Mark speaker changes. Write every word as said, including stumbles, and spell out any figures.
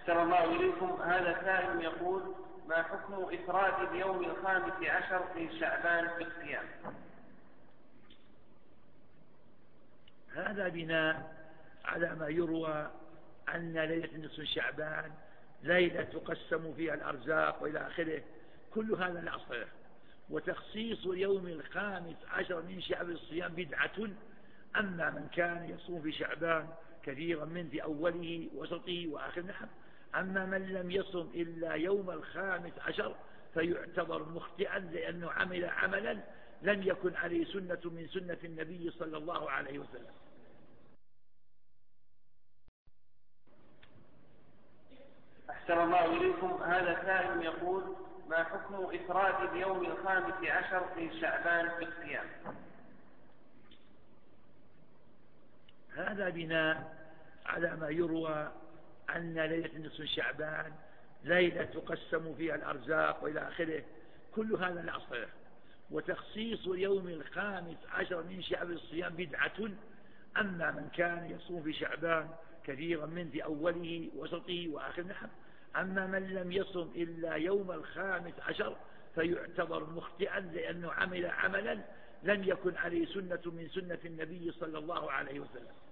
Speaker 1: أحسن الله إليكم. هذا سائل يقول: ما حكم إفراد اليوم الخامس عشر من شعبان في الصيام؟
Speaker 2: هذا بناء على ما يروى أن ليلة نصف شعبان ليلة تقسم فيها الأرزاق وإلى آخره. كل هذا لا أصل له، وتخصيص اليوم الخامس عشر من شعب الصيام بدعة. أما من كان يصوم في شعبان كثيرا من في أوله وسطه وآخره نحن. أما من لم يصم إلا يوم الخامس عشر فيعتبر مخطئا، لأنه عمل عملا لم يكن عليه سنة من سنة النبي صلى الله عليه وسلم.
Speaker 1: أحسن الله إليكم. هذا سائل يقول: ما حكم إفراد اليوم الخامس عشر من شعبان في الصيام؟
Speaker 2: هذا بناء على ما يروى أن ليلة نصف شعبان ليلة تقسم فيها الأرزاق وإلى آخره. كل هذا لا أصل له، وتخصيص اليوم الخامس عشر من شعب الصيام بدعة. أما من كان يصوم في شعبان كثيرا من في أوله وسطه وآخره نحن. أما من لم يصم إلا يوم الخامس عشر فيعتبر مخطئا، لأنه عمل عملا لم يكن عليه سنة من سنة النبي صلى الله عليه وسلم.